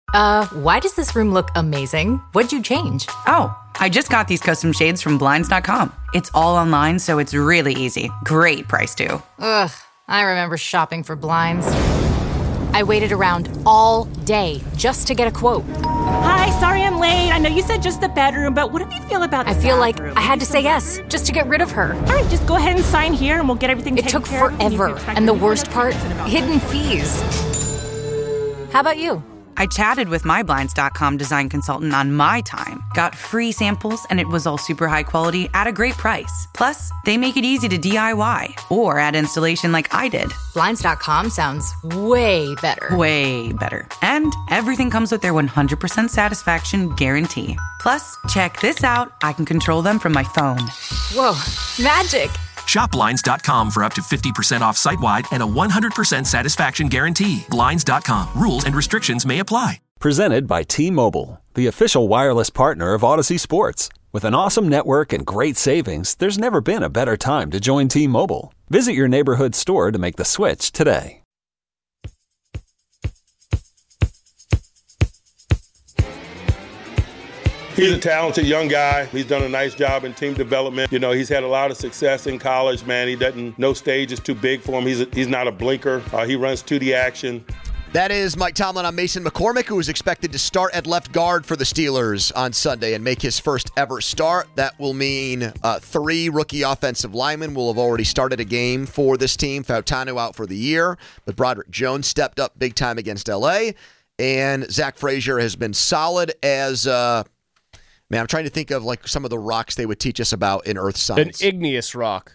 Why does this room look amazing? What'd you change? Oh, I just got these custom shades from Blinds.com. It's all online, so it's really easy. Great price, too. Ugh, I remember shopping for blinds. I waited around all day just to get a quote. Hi, sorry I'm late. I know you said just the bedroom, but what do you feel about the I feel bathroom? like I had to say yes just to get rid of her. All right, just go ahead and sign here and we'll get everything It taken took care of. forever, and the worst part, hidden fees. How about you? I chatted with my Blinds.com design consultant on my time, got free samples, and it was all super high quality at a great price. Plus, they make it easy to DIY or add installation like I did. Blinds.com sounds way better. Way better. And everything comes with their 100% satisfaction guarantee. Plus, check this out. I can control them from my phone. Whoa, magic. Shop Blinds.com for up to 50% off site-wide and a 100% satisfaction guarantee. Blinds.com. Rules and restrictions may apply. Presented by T-Mobile, the official wireless partner of Odyssey Sports. With an awesome network and great savings, there's never been a better time to join T-Mobile. Visit your neighborhood store to make the switch today. He's a talented young guy. He's done a nice job in team development. You know, he's had a lot of success in college, man. No stage is too big for him. He's not a blinker. He runs to the action. That is Mike Tomlin on Mason McCormick, who is expected to start at left guard for the Steelers on Sunday and make his first ever start. That will mean 3 rookie offensive linemen will have already started a game for this team. Fautanu out for the year, but Broderick Jones stepped up big time against L.A., and Zach Frazier has been solid as man, I'm trying to think of like some of the rocks they would teach us about in earth science. An igneous rock.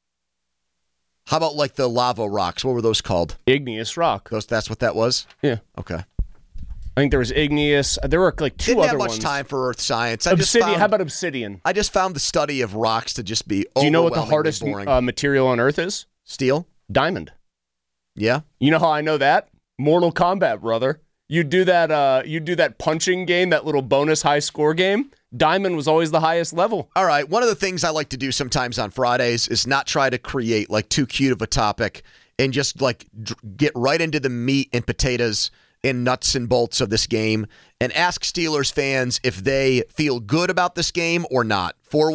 How about like the lava rocks? What were those called? Igneous rock. That's what that was? Yeah. Okay. I think there was igneous. There were like 2 Didn't other have much ones. time for earth science. Obsidian. How about obsidian? I just found the study of rocks to just be Do you know what the overwhelmingly hardest boring. material on Earth is? Steel? Diamond. Yeah. You know how I know that? Mortal Kombat, brother. You do that punching game, that little bonus high score game. Diamond was always the highest level. All right. One of the things I like to do sometimes on Fridays is not try to create like too cute of a topic and just like get right into the meat and potatoes and nuts and bolts of this game and ask Steelers fans if they feel good about this game or not.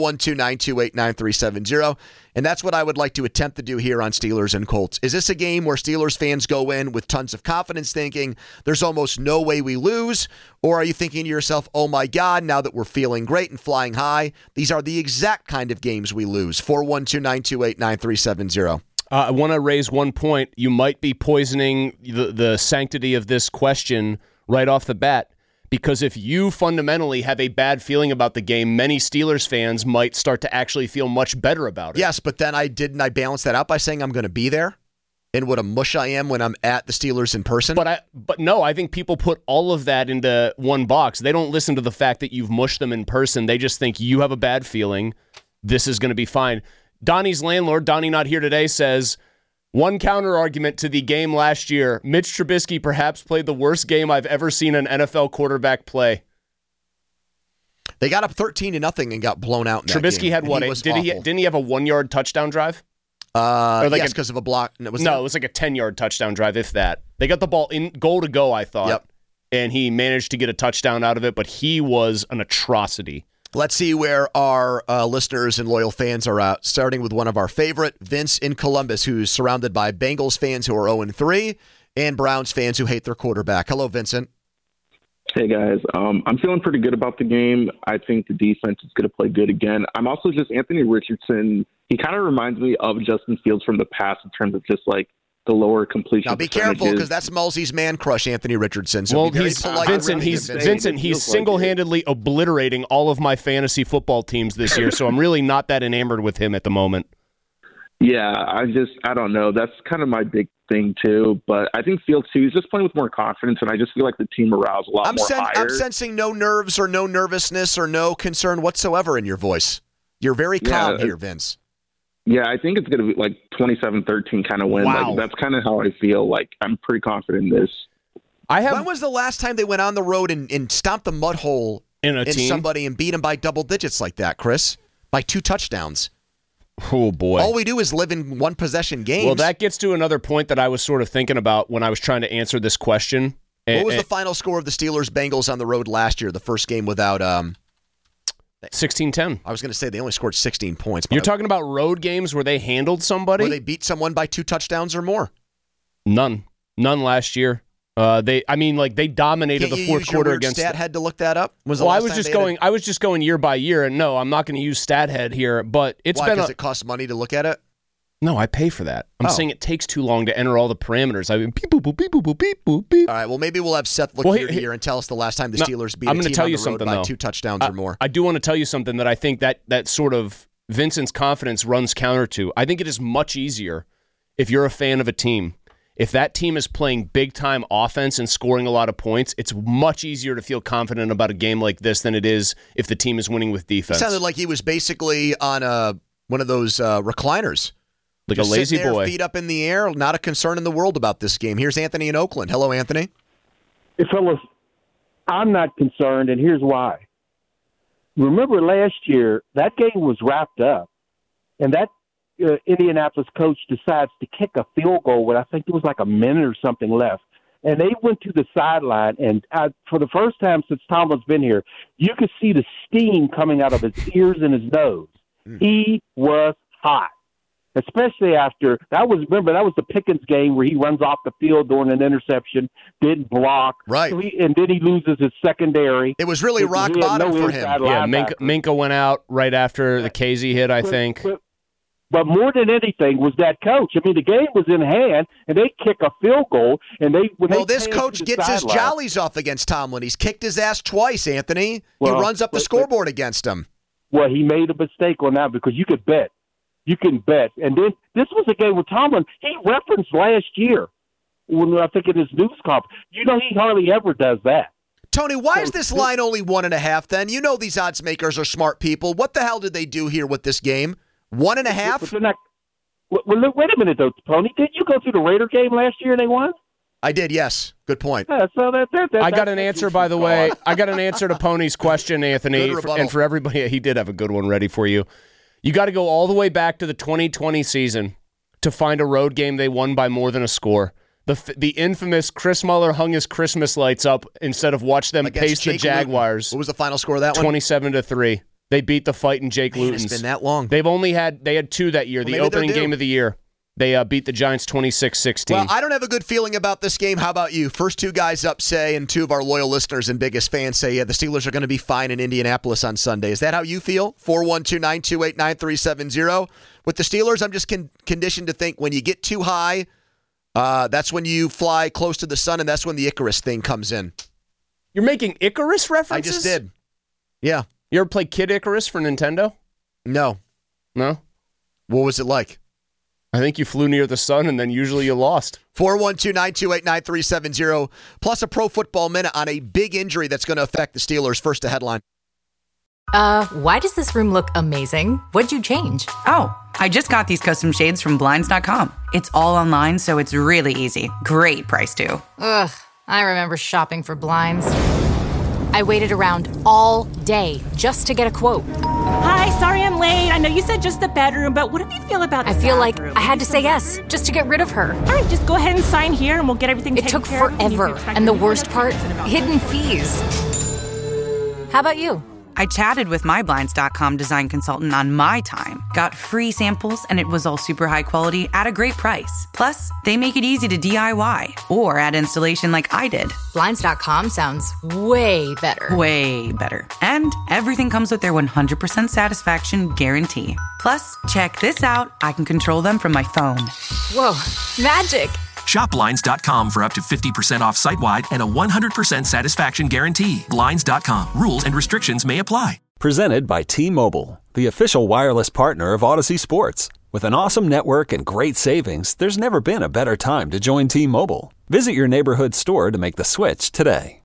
412-928-9370. And that's what I would like to attempt to do here on Steelers and Colts. Is this a game where Steelers fans go in with tons of confidence thinking there's almost no way we lose? Or are you thinking to yourself, oh my God, now that we're feeling great and flying high, these are the exact kind of games we lose? 412-928-9370. I want to raise one point. You might be poisoning the sanctity of this question right off the bat, because if you fundamentally have a bad feeling about the game, many Steelers fans might start to actually feel much better about it. Yes, but then I balance that out by saying I'm going to be there and what a mush I am when I'm at the Steelers in person. But no, I think people put all of that into one box. They don't listen to the fact that you've mushed them in person. They just think you have a bad feeling. This is going to be fine. Donnie's landlord, Donnie not here today, says, one counter argument to the game last year, Mitch Trubisky perhaps played the worst game I've ever seen an NFL quarterback play. They got up 13-0 and got blown out in that Trubisky game. had what? Didn't he have a 1-yard touchdown drive? Yes, because of a block. It was like a 10-yard touchdown drive, if that. They got the ball in goal to go, I thought. Yep. And he managed to get a touchdown out of it, but he was an atrocity. Let's see where our listeners and loyal fans are at, starting with one of our favorite, Vince in Columbus, who's surrounded by Bengals fans who are 0-3 and Browns fans who hate their quarterback. Hello, Vincent. Hey, guys. I'm feeling pretty good about the game. I think the defense is going to play good again. I'm also just Anthony Richardson. He kind of reminds me of Justin Fields from the past in terms of just like the lower completion. Now be careful because that's Mulsey's man crush, Anthony Richardson. So well, Vincent, he's single-handedly obliterating all of my fantasy football teams this year, so I'm really not that enamored with him at the moment. Yeah, I don't know. That's kind of my big thing too. But I think Fields too, he's just playing with more confidence, and I just feel like the team morale's a lot more higher. I'm sensing no nerves or no nervousness or no concern whatsoever in your voice. You're very calm here, Vince. Yeah, I think it's going to be like 27-13 kind of win. Wow. Like, that's kind of how I feel. Like, I'm pretty confident in this. When was the last time they went on the road and stomped the mud hole in somebody and beat them by double digits like that, Chris? By 2 touchdowns. Oh, boy. All we do is live in one-possession games. Well, that gets to another point that I was sort of thinking about when I was trying to answer this question. What was the final score of the Steelers-Bengals on the road last year, the first game without 16-10. I was going to say they only scored 16 points. You're talking about road games where they handled somebody? Where they beat someone by 2 touchdowns or more? None last year. They dominated the fourth quarter against. Stat head to look that up. I was just going year by year, and no, I'm not going to use stat head here. But it's been because it costs money to look at it. No, I pay for that. I'm saying it takes too long to enter all the parameters. I mean, beep boop boop beep boop boop beep boop beep. All right, well maybe we'll have Seth look here and tell us the last time the Steelers beat a team on the road by 2 touchdowns or more. I do want to tell you something that I think that sort of Vincent's confidence runs counter to. I think it is much easier if you're a fan of a team. If that team is playing big-time offense and scoring a lot of points, it's much easier to feel confident about a game like this than it is if the team is winning with defense. It sounded like he was basically on one of those recliners. Like just a lazy sitting there, boy. Feet up in the air, not a concern in the world about this game. Here's Anthony in Oakland. Hello, Anthony. Hey, fellas, I'm not concerned, and here's why. Remember last year, that game was wrapped up, and that Indianapolis coach decides to kick a field goal with, I think it was like a minute or something left. And they went to the sideline, and for the first time since Tomlin's been here, you could see the steam coming out of his ears and his nose. He was hot. Especially after that was the Pickens game where he runs off the field during an interception, didn't block, right? So and then he loses his secondary. It was really rock bottom for him. Yeah, Minka went out right after the Casey hit, I think. But more than anything was that coach. I mean, the game was in hand, and they kick a field goal, and this coach gets his jollies off against Tomlin. He's kicked his ass twice, Anthony. He runs up the scoreboard against him. Well, he made a mistake on that because you could bet. You can bet. And then this was a game with Tomlin. He referenced last year when I think in his news conference. You know, he hardly ever does that. Tony, why is this line only 1.5 then? You know these odds makers are smart people. What the hell did they do here with this game? 1.5? Well, wait a minute, though, Tony. Didn't you go through the Raider game last year and they won? I did, yes. Good point. Yeah, so I got an answer, by the way. I got an answer to Pony's question, Anthony. And for everybody, he did have a good one ready for you. You got to go all the way back to the 2020 season to find a road game they won by more than a score. The infamous Chris Muller hung his Christmas lights up instead of watch them pace the Jaguars. What was the final score of that one? 27-3. They beat the fight in Jake Luton's. It's been that long. They had 2 that year. The opening game of the year. They beat the Giants 26-16. Well, I don't have a good feeling about this game. How about you? First 2 guys up say, and 2 of our loyal listeners and biggest fans say, yeah, the Steelers are going to be fine in Indianapolis on Sunday. Is that how you feel? 412-928-9370. With the Steelers, I'm just conditioned to think when you get too high, that's when you fly close to the sun, and that's when the Icarus thing comes in. You're making Icarus references? I just did. Yeah. You ever play Kid Icarus for Nintendo? No. No? What was it like? I think you flew near the sun, and then usually you lost. 412-928-9370, plus a Pro Football Minute on a big injury that's going to affect the Steelers. First, a headline. Why does this room look amazing? What'd you change? Oh, I just got these custom shades from Blinds.com. It's all online, so it's really easy. Great price, too. Ugh, I remember shopping for blinds. I waited around all day just to get a quote. Hi, sorry I'm late. I know you said just the bedroom, but what do you feel about the I feel like bathroom? I had to say yes just to get rid of her. All right, just go ahead and sign here and we'll get everything taken care of. It took forever. And the worst part, hidden fees. How about you? I chatted with my Blinds.com design consultant on my time, got free samples, and it was all super high quality at a great price. Plus, they make it easy to DIY or add installation like I did. Blinds.com sounds way better. Way better. And everything comes with their 100% satisfaction guarantee. Plus, check this out. I can control them from my phone. Whoa, magic. Shop Blinds.com for up to 50% off site-wide and a 100% satisfaction guarantee. Blinds.com. Rules and restrictions may apply. Presented by T-Mobile, the official wireless partner of Odyssey Sports. With an awesome network and great savings, there's never been a better time to join T-Mobile. Visit your neighborhood store to make the switch today.